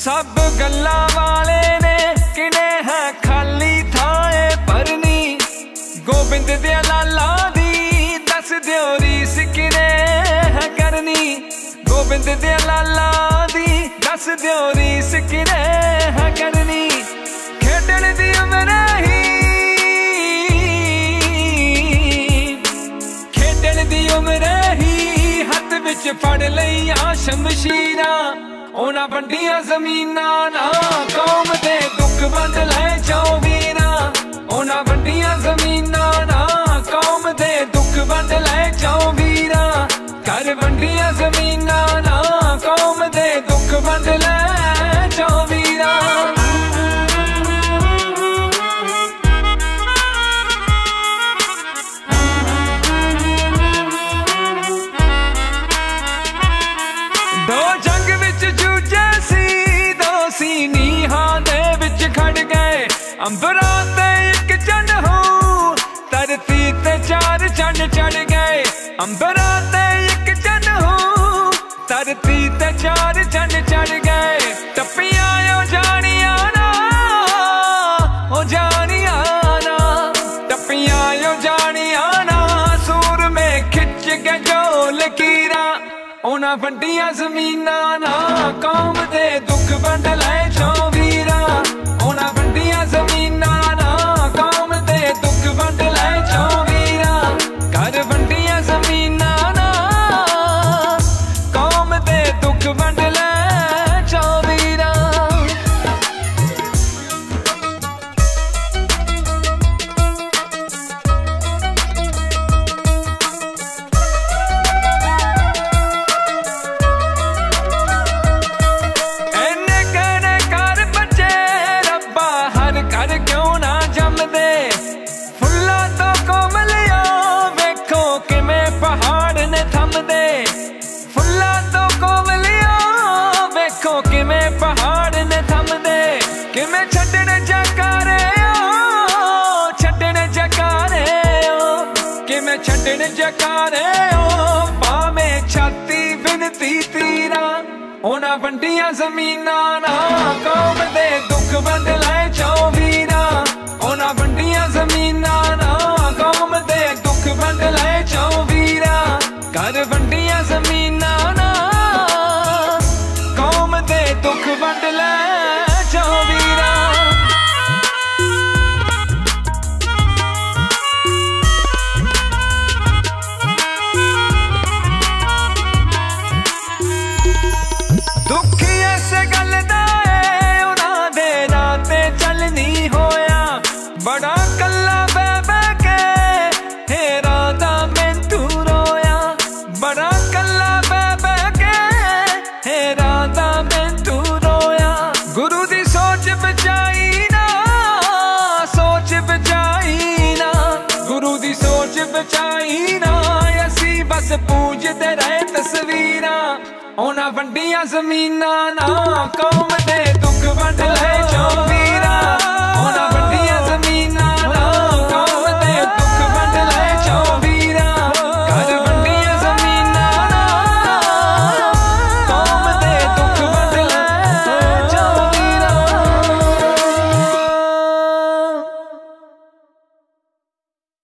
सब गल्ला वाले ने किने है खाली थाए भरनी। गोबिंद दे लाला दी दस दियो रीस किने है करनी। गोबिंद दे लाला दी दस दियो रीस किने है करनी। खेडण दी उमर ही खेडण दी उमर ही हथ विच फड़ लईया शमशीरा। उन्हां वंडियां ज़मीनां ना कौम दे दुख वंड लै जाओ वीरा। उन्हां वंडियां ज़मीनां ना कौम दे दुख वंड लै जाओ वीरा। कर वंडियां ज़मीनां ना कौम दे दुख वंड लै जाओ वीरा। दो जंग विच जूझे सी दो सी नीहां दे विच खड़ गए। अंबरां ते इक चंड हो धरती ते चार चंड चढ़ गए। अंबरां ते इक चंड हो धरती ते चार चंड चढ़ गए। टप्पियां ओ जानिया ना ओ जानिया ना। टप्पियां ओ जानिया ना सूर में खिच के जो लकीरा। उन्हां वंडियां ज़मीनां ना कौम दे दुख वंड लै जाओ वीरा। उन्हां वंडियां ज़मीनां ना कौम दे दुख वंड लै जाओ वीरा। कर वंडियां ज़मीनां ना कौम दे दुख वंड लै जाओ वीरा। छड्डण जकारे ओ पावे छाती विनती तीरा। उन्हां वंडियां ज़मीनां ना कौम दे दुख वंड लै जाओ वीरा। उन्हां वंडियां ज़मीनां ना कौम दे दुख वंड लै जाओ वीरा। कर वंडियां ज़मीनां ना कौम दे दुख वंड लै जाओ वीरा। दुखी इस गल दा उन्हां दे राह ते चल नहीं होया। बड़ा कल्ला बह बह के हेरा दा मैनू रोया। बड़ा कल्ला बह बह के हेरा दा मैनू रोया। गुरु दी सोच बचाई ना सोच बचाई ना। गुरु दी सोच बचाई ना असी बस पूजदे रहे तस्वीरां। उन्हां वंडियां ज़मीनां ना कौम दे दुख वंड लै जाओ वीरा।